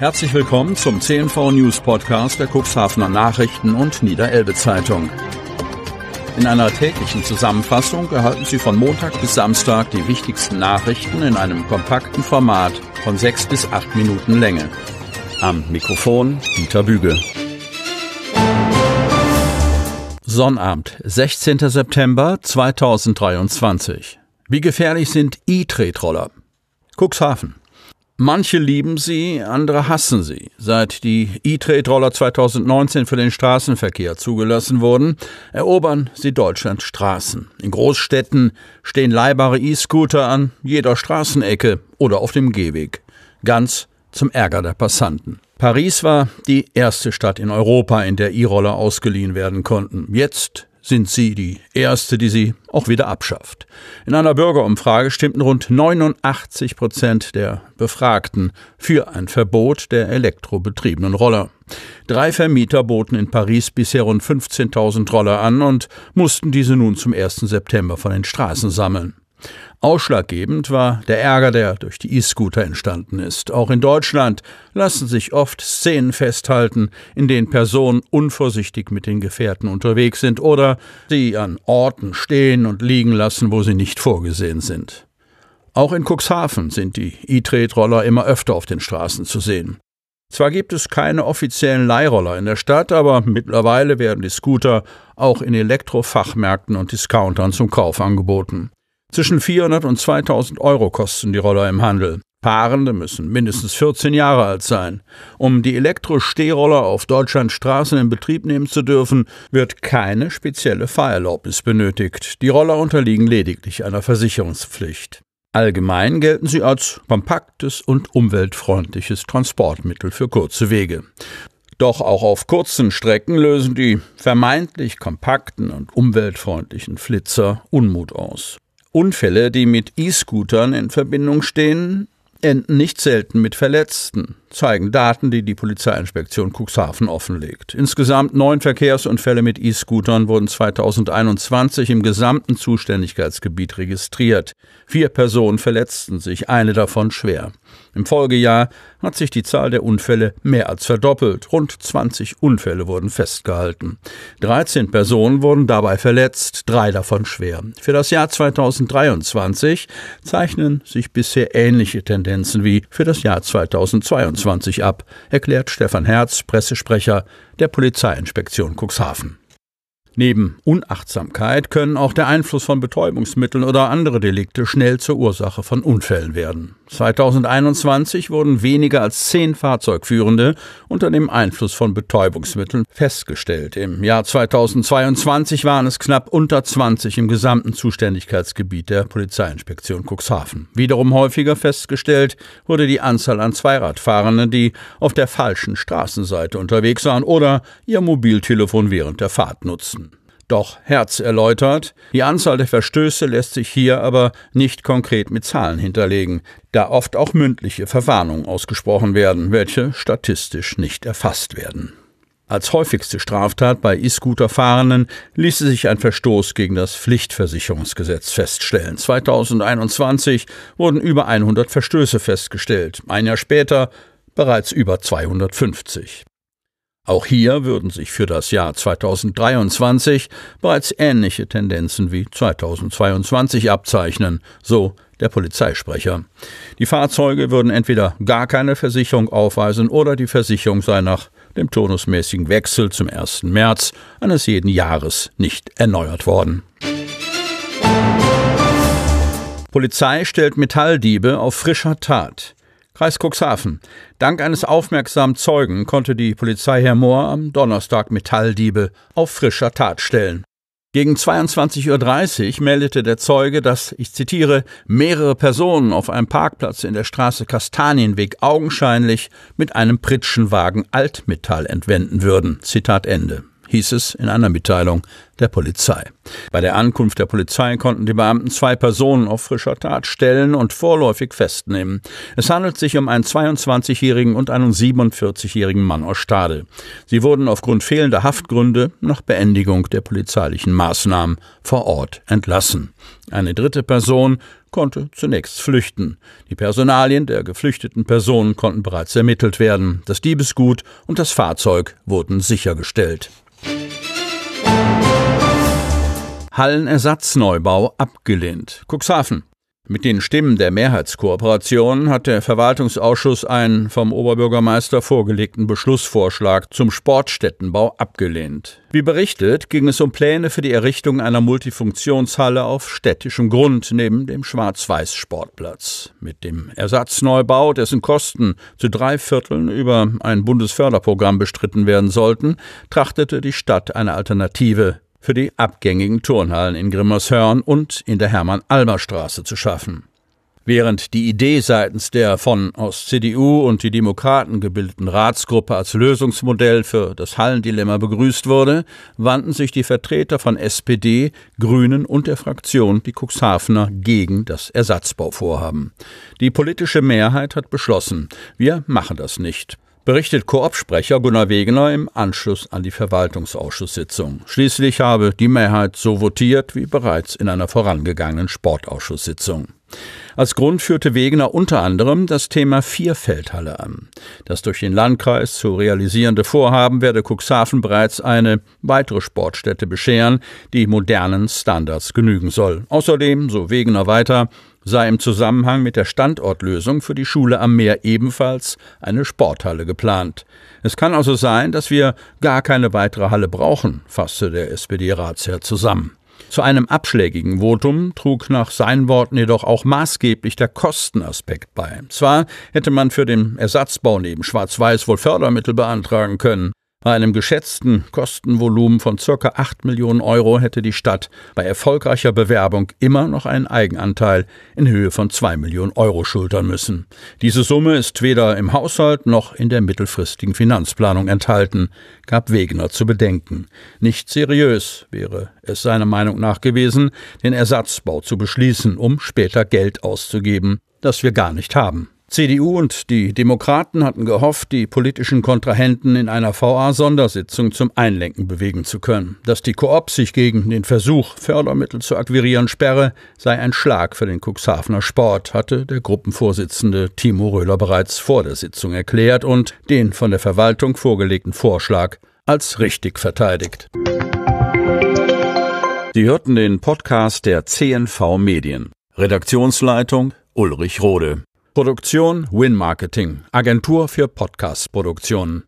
Herzlich willkommen zum CNV News Podcast der Cuxhavener Nachrichten und Niederelbe Zeitung. In einer täglichen Zusammenfassung erhalten Sie von Montag bis Samstag die wichtigsten Nachrichten in einem kompakten Format von 6 bis 8 Minuten Länge. Am Mikrofon Dieter Büge. Sonnabend, 16. September 2023. Wie gefährlich sind E-Tretroller? Cuxhaven. Manche lieben sie, andere hassen sie. Seit die E-Tretroller 2019 für den Straßenverkehr zugelassen wurden, erobern sie Deutschlands Straßen. In Großstädten stehen leihbare E-Scooter an jeder Straßenecke oder auf dem Gehweg. Ganz zum Ärger der Passanten. Paris war die erste Stadt in Europa, in der E-Roller ausgeliehen werden konnten. Jetzt sind sie die erste, die sie auch wieder abschafft. In einer Bürgerumfrage stimmten rund 89% der Befragten für ein Verbot der elektrobetriebenen Roller. 3 Vermieter boten in Paris bisher rund 15.000 Roller an und mussten diese nun zum 1. September von den Straßen sammeln. Ausschlaggebend war der Ärger, der durch die E-Scooter entstanden ist. Auch in Deutschland lassen sich oft Szenen festhalten, in denen Personen unvorsichtig mit den Gefährten unterwegs sind oder sie an Orten stehen und liegen lassen, wo sie nicht vorgesehen sind. Auch in Cuxhaven sind die E-Tretroller immer öfter auf den Straßen zu sehen. Zwar gibt es keine offiziellen Leihroller in der Stadt, aber mittlerweile werden die Scooter auch in Elektrofachmärkten und Discountern zum Kauf angeboten. Zwischen 400 und 2.000 Euro kosten die Roller im Handel. Fahrende müssen mindestens 14 Jahre alt sein. Um die Elektro-Stehroller auf Deutschlands Straßen in Betrieb nehmen zu dürfen, wird keine spezielle Fahrerlaubnis benötigt. Die Roller unterliegen lediglich einer Versicherungspflicht. Allgemein gelten sie als kompaktes und umweltfreundliches Transportmittel für kurze Wege. Doch auch auf kurzen Strecken lösen die vermeintlich kompakten und umweltfreundlichen Flitzer Unmut aus. Unfälle, die mit E-Scootern in Verbindung stehen, enden nicht selten mit Verletzten, zeigen Daten, die die Polizeiinspektion Cuxhaven offenlegt. Insgesamt 9 Verkehrsunfälle mit E-Scootern wurden 2021 im gesamten Zuständigkeitsgebiet registriert. 4 Personen verletzten sich, eine davon schwer. Im Folgejahr hat sich die Zahl der Unfälle mehr als verdoppelt. Rund 20 Unfälle wurden festgehalten. 13 Personen wurden dabei verletzt, 3 davon schwer. Für das Jahr 2023 zeichnen sich bisher ähnliche Tendenzen wie für das Jahr 2022 ab, erklärt Stefan Herz, Pressesprecher der Polizeiinspektion Cuxhaven. Neben Unachtsamkeit können auch der Einfluss von Betäubungsmitteln oder andere Delikte schnell zur Ursache von Unfällen werden. 2021 wurden weniger als 10 Fahrzeugführende unter dem Einfluss von Betäubungsmitteln festgestellt. Im Jahr 2022 waren es knapp unter 20 im gesamten Zuständigkeitsgebiet der Polizeiinspektion Cuxhaven. Wiederum häufiger festgestellt wurde die Anzahl an Zweiradfahrenden, die auf der falschen Straßenseite unterwegs waren oder ihr Mobiltelefon während der Fahrt nutzten. Doch Herz erläutert, die Anzahl der Verstöße lässt sich hier aber nicht konkret mit Zahlen hinterlegen, da oft auch mündliche Verwarnungen ausgesprochen werden, welche statistisch nicht erfasst werden. Als häufigste Straftat bei E-Scooter-Fahrenden ließe sich ein Verstoß gegen das Pflichtversicherungsgesetz feststellen. 2021 wurden über 100 Verstöße festgestellt, ein Jahr später bereits über 250. Auch hier würden sich für das Jahr 2023 bereits ähnliche Tendenzen wie 2022 abzeichnen, so der Polizeisprecher. Die Fahrzeuge würden entweder gar keine Versicherung aufweisen oder die Versicherung sei nach dem turnusmäßigen Wechsel zum 1. März eines jeden Jahres nicht erneuert worden. Polizei stellt Metalldiebe auf frischer Tat. Kreis Cuxhaven. Dank eines aufmerksamen Zeugen konnte die Polizei Herr Mohr am Donnerstag Metalldiebe auf frischer Tat stellen. Gegen 22:30 Uhr meldete der Zeuge, dass, ich zitiere, mehrere Personen auf einem Parkplatz in der Straße Kastanienweg augenscheinlich mit einem Pritschenwagen Altmetall entwenden würden. Zitat Ende, hieß es in einer Mitteilung der Polizei. Bei der Ankunft der Polizei konnten die Beamten 2 Personen auf frischer Tat stellen und vorläufig festnehmen. Es handelt sich um einen 22-jährigen und einen 47-jährigen Mann aus Stade. Sie wurden aufgrund fehlender Haftgründe nach Beendigung der polizeilichen Maßnahmen vor Ort entlassen. Eine dritte Person konnte zunächst flüchten. Die Personalien der geflüchteten Personen konnten bereits ermittelt werden. Das Diebesgut und das Fahrzeug wurden sichergestellt. Hallenersatzneubau abgelehnt. Cuxhaven. Mit den Stimmen der Mehrheitskooperation hat der Verwaltungsausschuss einen vom Oberbürgermeister vorgelegten Beschlussvorschlag zum Sportstättenbau abgelehnt. Wie berichtet, ging es um Pläne für die Errichtung einer Multifunktionshalle auf städtischem Grund neben dem Schwarz-Weiß-Sportplatz. Mit dem Ersatzneubau, dessen Kosten zu 3/4 über ein Bundesförderprogramm bestritten werden sollten, trachtete die Stadt eine Alternative für die abgängigen Turnhallen in Grimmershörn und in der Hermann-Almer-Straße zu schaffen. Während die Idee seitens der aus CDU und die Demokraten gebildeten Ratsgruppe als Lösungsmodell für das Hallendilemma begrüßt wurde, wandten sich die Vertreter von SPD, Grünen und der Fraktion Die Cuxhavener gegen das Ersatzbauvorhaben. Die politische Mehrheit hat beschlossen, wir machen das nicht. Berichtet Koop-Sprecher Gunnar Wegener im Anschluss an die Verwaltungsausschusssitzung. Schließlich habe die Mehrheit so votiert wie bereits in einer vorangegangenen Sportausschusssitzung. Als Grund führte Wegener unter anderem das Thema Vierfeldhalle an. Das durch den Landkreis zu realisierende Vorhaben werde Cuxhaven bereits eine weitere Sportstätte bescheren, die modernen Standards genügen soll. Außerdem, so Wegener weiter, sei im Zusammenhang mit der Standortlösung für die Schule am Meer ebenfalls eine Sporthalle geplant. Es kann also sein, dass wir gar keine weitere Halle brauchen, fasste der SPD-Ratsherr zusammen. Zu einem abschlägigen Votum trug nach seinen Worten jedoch auch maßgeblich der Kostenaspekt bei. Zwar hätte man für den Ersatzbau neben Schwarz-Weiß wohl Fördermittel beantragen können. Bei einem geschätzten Kostenvolumen von ca. 8 Millionen Euro hätte die Stadt bei erfolgreicher Bewerbung immer noch einen Eigenanteil in Höhe von 2 Millionen Euro schultern müssen. Diese Summe ist weder im Haushalt noch in der mittelfristigen Finanzplanung enthalten, gab Wegener zu bedenken. Nicht seriös wäre es seiner Meinung nach gewesen, den Ersatzbau zu beschließen, um später Geld auszugeben, das wir gar nicht haben. CDU und die Demokraten hatten gehofft, die politischen Kontrahenten in einer VA-Sondersitzung zum Einlenken bewegen zu können. Dass die Koop sich gegen den Versuch, Fördermittel zu akquirieren, sperre, sei ein Schlag für den Cuxhavener Sport, hatte der Gruppenvorsitzende Timo Röhler bereits vor der Sitzung erklärt und den von der Verwaltung vorgelegten Vorschlag als richtig verteidigt. Sie hörten den Podcast der CNV Medien. Redaktionsleitung Ulrich Rode. Produktion Win Marketing, Agentur für Podcast-Produktionen.